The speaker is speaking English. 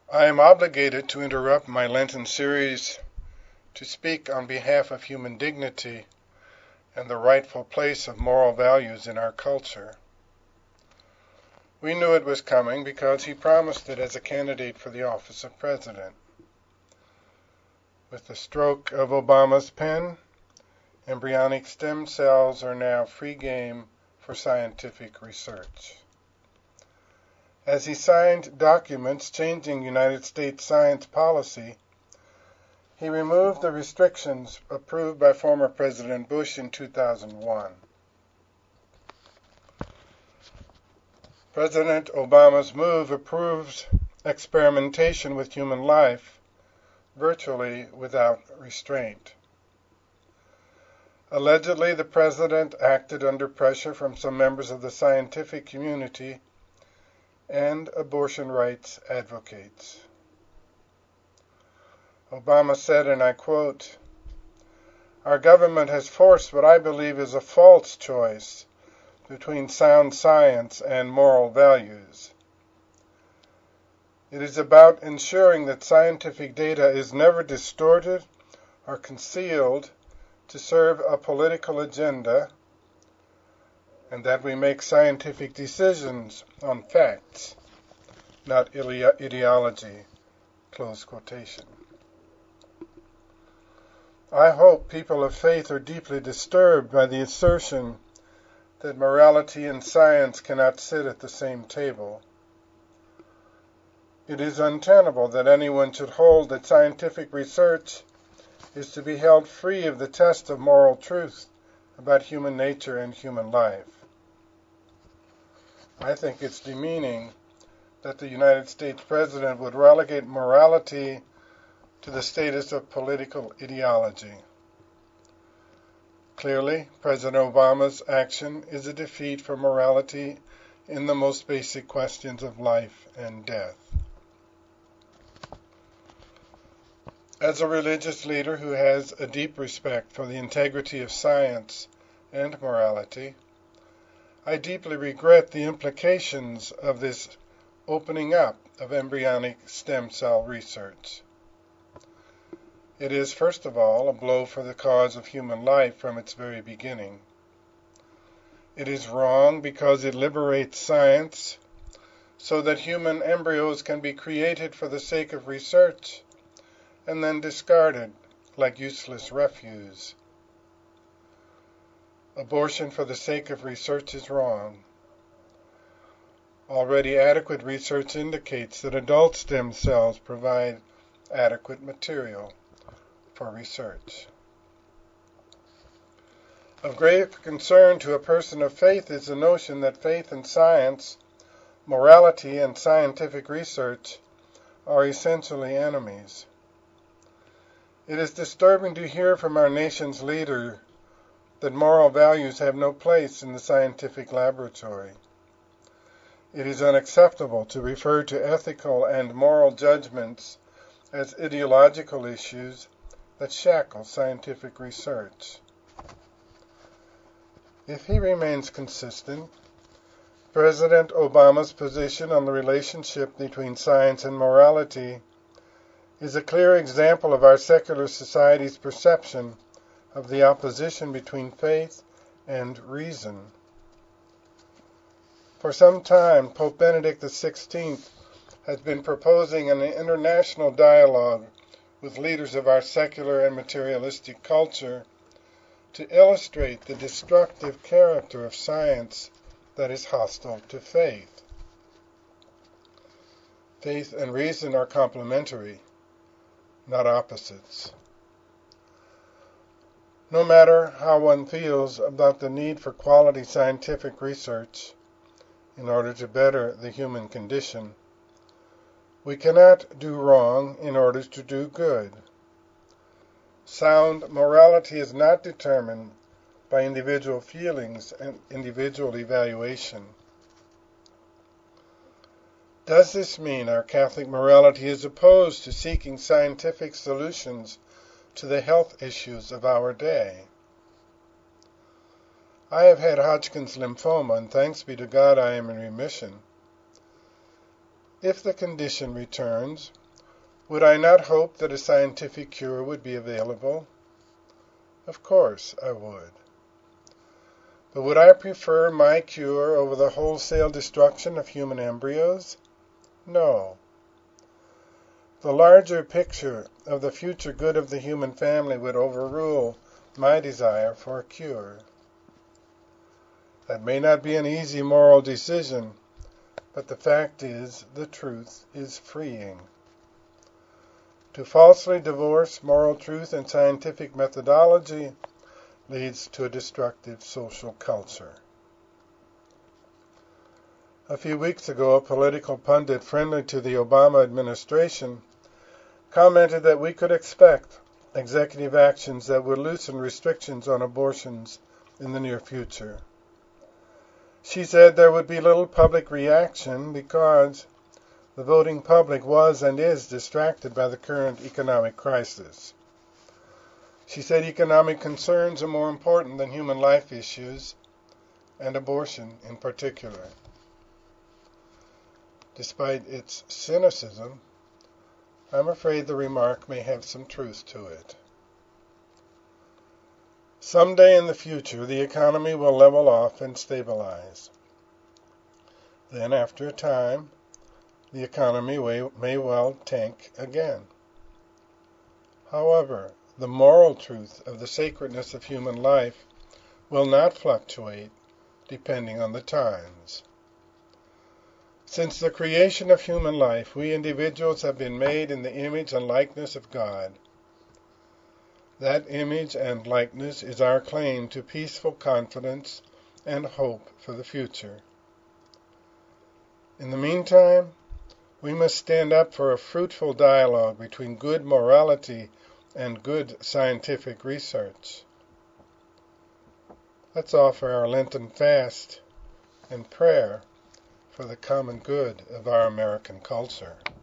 I am obligated to interrupt my Lenten series to speak on behalf of human dignity and the rightful place of moral values in our culture. We knew it was coming because he promised it as a candidate for the office of president. With the stroke of Obama's pen, embryonic stem cells are now free game for scientific research. As he signed documents changing United States science policy, he removed the restrictions approved by former President Bush in 2001. President Obama's move approved experimentation with human life virtually without restraint. Allegedly, the president acted under pressure from some members of the scientific community and abortion rights advocates. Obama said, and I quote, "Our government has forced what I believe is a false choice between sound science and moral values. It is about ensuring that scientific data is never distorted or concealed to serve a political agenda, and that we make scientific decisions on facts, not ideology." Close quotation. I hope people of faith are deeply disturbed by the assertion that morality and science cannot sit at the same table. It is untenable that anyone should hold that scientific research is to be held free of the test of moral truth about human nature and human life. I think it's demeaning that the United States President would relegate morality to the status of political ideology. Clearly, President Obama's action is a defeat for morality in the most basic questions of life and death. As a religious leader who has a deep respect for the integrity of science and morality, I deeply regret the implications of this opening up of embryonic stem cell research. It is, first of all, a blow for the cause of human life from its very beginning. It is wrong because it liberates science so that human embryos can be created for the sake of research and then discarded like useless refuse. Abortion for the sake of research is wrong. Already adequate research indicates that adult stem cells provide adequate material for research. Of grave concern to a person of faith is the notion that faith and science, morality and scientific research are essentially enemies. It is disturbing to hear from our nation's leader that moral values have no place in the scientific laboratory. It is unacceptable to refer to ethical and moral judgments as ideological issues that shackle scientific research. If he remains consistent, President Obama's position on the relationship between science and morality is a clear example of our secular society's perception of the opposition between faith and reason. For some time, Pope Benedict XVI has been proposing an international dialogue with leaders of our secular and materialistic culture to illustrate the destructive character of science that is hostile to faith. Faith and reason are complementary, not opposites. No matter how one feels about the need for quality scientific research in order to better the human condition, we cannot do wrong in order to do good. Sound morality is not determined by individual feelings and individual evaluation. Does this mean our Catholic morality is opposed to seeking scientific solutions to the health issues of our day? I have had Hodgkin's lymphoma, and thanks be to God I am in remission. If the condition returns, would I not hope that a scientific cure would be available? Of course I would. But would I prefer my cure over the wholesale destruction of human embryos? No. The larger picture of the future good of the human family would overrule my desire for a cure. That may not be an easy moral decision, but the fact is, the truth is freeing. To falsely divorce moral truth and scientific methodology leads to a destructive social culture. A few weeks ago, a political pundit friendly to the Obama administration commented that we could expect executive actions that would loosen restrictions on abortions in the near future. She said there would be little public reaction because the voting public was and is distracted by the current economic crisis. She said economic concerns are more important than human life issues, and abortion in particular. Despite its cynicism, I'm afraid the remark may have some truth to it. Someday in the future, the economy will level off and stabilize. Then, after a time, the economy may well tank again. However, the moral truth of the sacredness of human life will not fluctuate depending on the times. Since the creation of human life, we individuals have been made in the image and likeness of God. That image and likeness is our claim to peaceful confidence and hope for the future. In the meantime, we must stand up for a fruitful dialogue between good morality and good scientific research. Let's offer our Lenten fast and prayer for the common good of our American culture.